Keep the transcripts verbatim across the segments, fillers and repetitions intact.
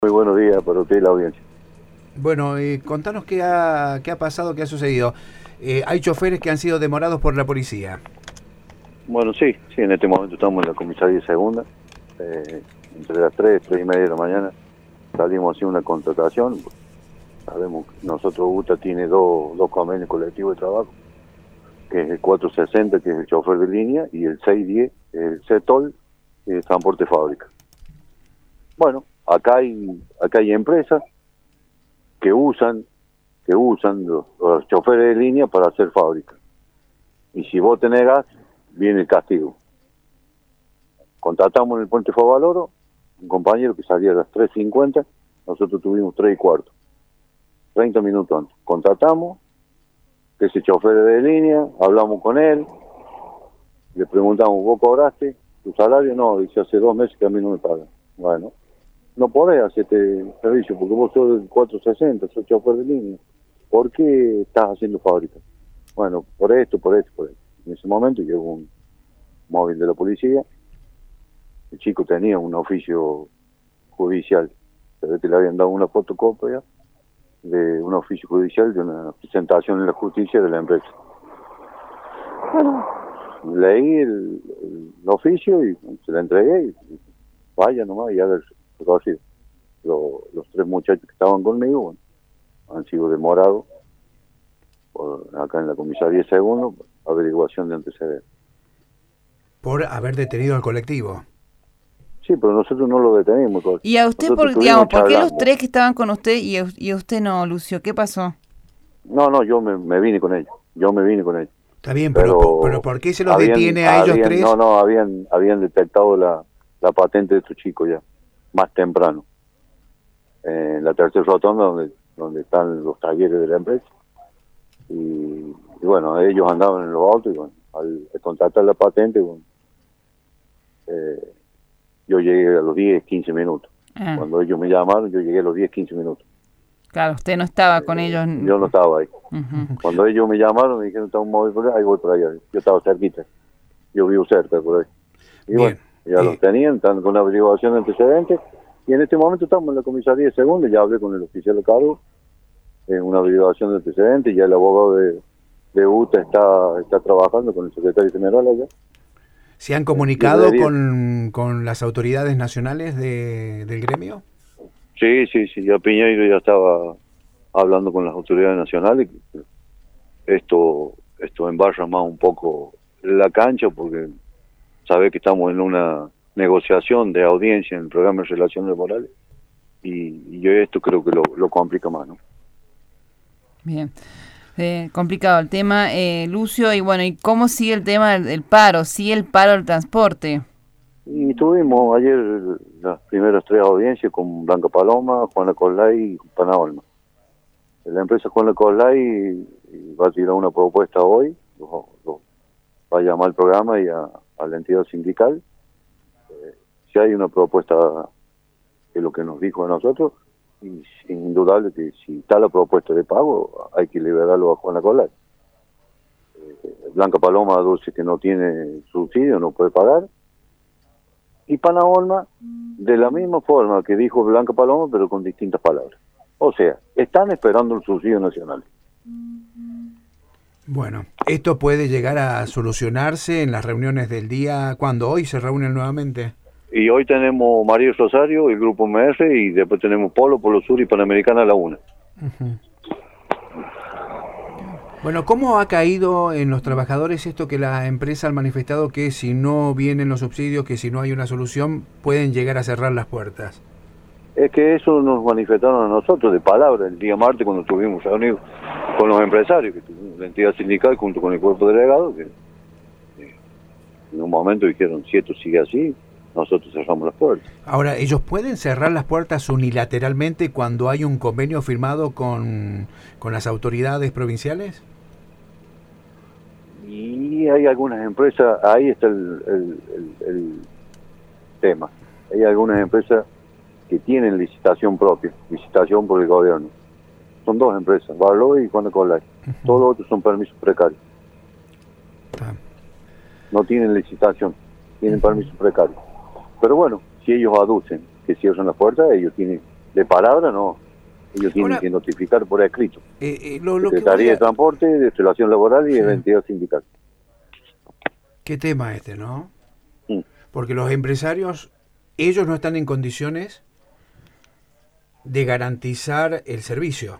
Muy buenos días para usted y la audiencia. Bueno, eh, contanos qué ha, qué ha pasado, qué ha sucedido. Eh, hay choferes que han sido demorados por la policía. Bueno, sí, sí, en este momento estamos en la comisaría segunda, eh, entre las tres, tres y media de la mañana, salimos haciendo una contratación. Sabemos que nosotros, UTA tiene dos, dos convenios colectivos de trabajo, que es el cuatrocientos sesenta, que es el chofer de línea, y el seiscientos diez, el CETOL, que es transporte fábrica. Bueno, acá hay, acá hay empresas que usan, que usan los, los choferes de línea para hacer fábrica. Y si vos tenés gas, viene el castigo. Contratamos en el Puente Favaloro un compañero que salía a las tres cincuenta, nosotros tuvimos tres y cuarto, treinta minutos antes. Contratamos, que ese chofer de línea, hablamos con él, le preguntamos, ¿vos cobraste tu salario? No, dice, hace dos meses que a mí no me pagan. Bueno, no podés hacer este servicio porque vos sos del cuatrocientos sesenta, sos chofer de línea. ¿Por qué estás haciendo fábrica? Bueno, por esto, por esto, por esto. En ese momento llegó un móvil de la policía. El chico tenía un oficio judicial. Se ve que le habían dado una fotocopia de un oficio judicial de una presentación en la justicia de la empresa. Bueno, leí el, el, el oficio y se la entregué y vaya nomás y haga el recorrido. Lo, los tres muchachos que estaban conmigo, bueno, han sido demorados por, acá en la comisaría segundo, averiguación de antecedentes. Por haber detenido al colectivo. Sí, pero nosotros no lo detenimos. ¿Y a usted, por, digamos, por qué los tres que estaban con usted y, y usted no, Lucio? ¿Qué pasó? No, no, yo me, me vine con ellos. Yo me vine con ellos. Está bien, pero, pero, pero ¿por qué se los habían, detiene a ellos habían, tres? No, no, habían habían detectado la, la patente de estos chicos ya, más temprano. Eh, en la tercera rotonda, donde, donde están los talleres de la empresa. Y, y bueno, ellos andaban en los autos y bueno, al, al contratar la patente, bueno, eh, yo llegué a los diez, quince minutos. Ah. Cuando ellos me llamaron, yo llegué a los diez, quince minutos. Claro, usted no estaba con eh, ellos. Yo no estaba ahí. Uh-huh. Cuando ellos me llamaron, me dijeron, está un móvil por allá, ahí voy por allá. Yo estaba cerquita. Yo vivo cerca por ahí. Y Bien. bueno, ya eh. los tenían, están con la averiguación de antecedentes. Y en este momento estamos en la comisaría de segundo, ya hablé con el oficial de cargo, en una averiguación de antecedentes, ya el abogado de, de UTA está, está trabajando con el secretario general allá. ¿Se han comunicado con, con las autoridades nacionales de, del gremio? Sí, sí, sí, ya Piñeiro ya estaba hablando con las autoridades nacionales. Esto esto embarra más un poco la cancha porque sabe que estamos en una negociación de audiencia en el programa de relaciones laborales y, y yo esto creo que lo, lo complica más, ¿no? Bien. Eh, complicado el tema, eh, Lucio, y bueno, ¿y cómo sigue el tema del, del paro? ¿Sigue el paro del transporte? Y tuvimos ayer las primeras tres audiencias con Blanca Paloma, Juana Coslay y Pana Olma. La empresa Juana Coslay va a tirar una propuesta hoy, lo, lo, va a llamar al programa y a, a la entidad sindical. Eh, si hay una propuesta que es lo que nos dijo a nosotros, y es indudable que si está la propuesta de pago, hay que liberarlo a Juana Coslay. Eh, Blanca Paloma dice que no tiene subsidio, no puede pagar. Y Pana Olma, de la misma forma que dijo Blanca Paloma, pero con distintas palabras. O sea, están esperando el subsidio nacional. Bueno, esto puede llegar a solucionarse en las reuniones del día, ¿cuándo? ¿Hoy se reúnen nuevamente? Y hoy tenemos María Rosario, el grupo M R, y después tenemos Polo, Polo Sur y Panamericana a la una. Uh-huh. Bueno, ¿cómo ha caído en los trabajadores esto que la empresa ha manifestado que si no vienen los subsidios, que si no hay una solución, pueden llegar a cerrar las puertas? Es que eso nos manifestaron a nosotros de palabra el día martes cuando estuvimos reunidos con los empresarios, que tuvimos la entidad sindical junto con el cuerpo delegado, que eh, en un momento dijeron, si esto sigue así, nosotros cerramos las puertas. Ahora, ¿ellos pueden cerrar las puertas unilateralmente cuando hay un convenio firmado con, con las autoridades provinciales? Y hay algunas empresas, ahí está el, el, el, el tema, hay algunas empresas que tienen licitación propia, licitación por el gobierno. Son dos empresas, Barlow y Juana Coslay. Uh-huh. Todos los otros son permisos precarios. Uh-huh. No tienen licitación, tienen uh-huh. permisos precarios. Pero bueno, si ellos aducen que cierran la puerta, ellos tienen de palabra no. Ellos tienen Ahora, que notificar por escrito. Eh, eh, lo, lo que Secretaría voy a- de Transporte, de Relación Laboral y Sí. de Identidad Sindical. ¿Qué tema este, no? Sí. Porque los empresarios, ellos no están en condiciones de garantizar el servicio.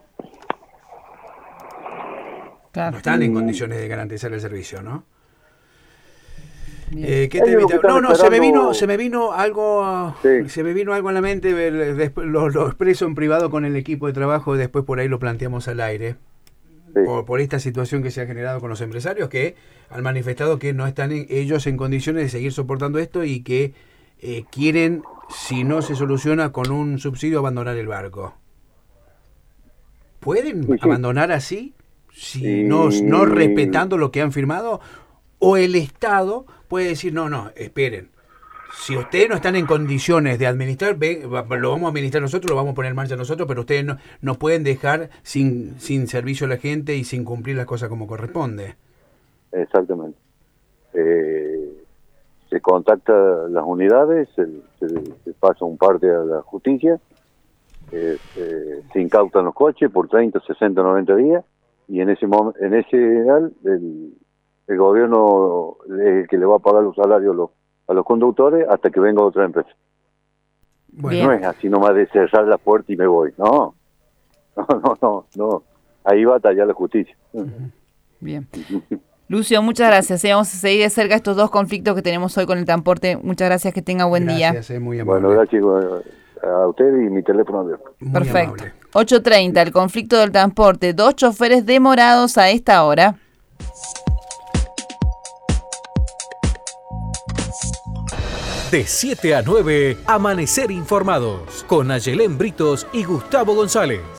Claro. No están en Mm. condiciones de garantizar el servicio, ¿no? Bien. Eh, ¿qué Ellos te- lo que no, están no, se me esperando- vino, se me vino algo, Sí. se me vino algo en la mente. ver- Después lo, lo expreso en privado con el equipo de trabajo. Después por ahí lo planteamos al aire. Sí. Por, por esta situación que se ha generado con los empresarios, que han manifestado que no están en- ellos en condiciones de seguir soportando esto y que eh, quieren, si no se soluciona con un subsidio, abandonar el barco. ¿Pueden Sí, sí. abandonar así? Si Y- no, no respetando lo que han firmado. ¿O el Estado puede decir, no, no, esperen? Si ustedes no están en condiciones de administrar, ve, va- lo vamos a administrar nosotros, lo vamos a poner en marcha nosotros, pero ustedes no, no pueden dejar sin, sin servicio a la gente y sin cumplir las cosas como corresponde. Exactamente. Eh, se contacta las unidades, se, se, se pasa un parte a la justicia, eh, eh, se incautan los coches por treinta, sesenta, noventa días y en ese momen- en ese ideal el, el gobierno es el que le va a pagar los salarios a los, a los conductores hasta que venga otra empresa. Bueno, No es así nomás de cerrar la puerta y me voy, no. No, no, no, no. Ahí va a tallar la justicia. Bien. Lucio, muchas gracias. Eh, Vamos a seguir de cerca estos dos conflictos que tenemos hoy con el transporte. Muchas gracias, que tenga buen gracias, día. es muy amable. Bueno, gracias eh, a usted y mi teléfono abierto. Muy Perfecto. amable. ocho treinta, el conflicto del transporte. Dos choferes demorados a esta hora. De siete a nueve, Amanecer Informados, con Ayelén Britos y Gustavo González.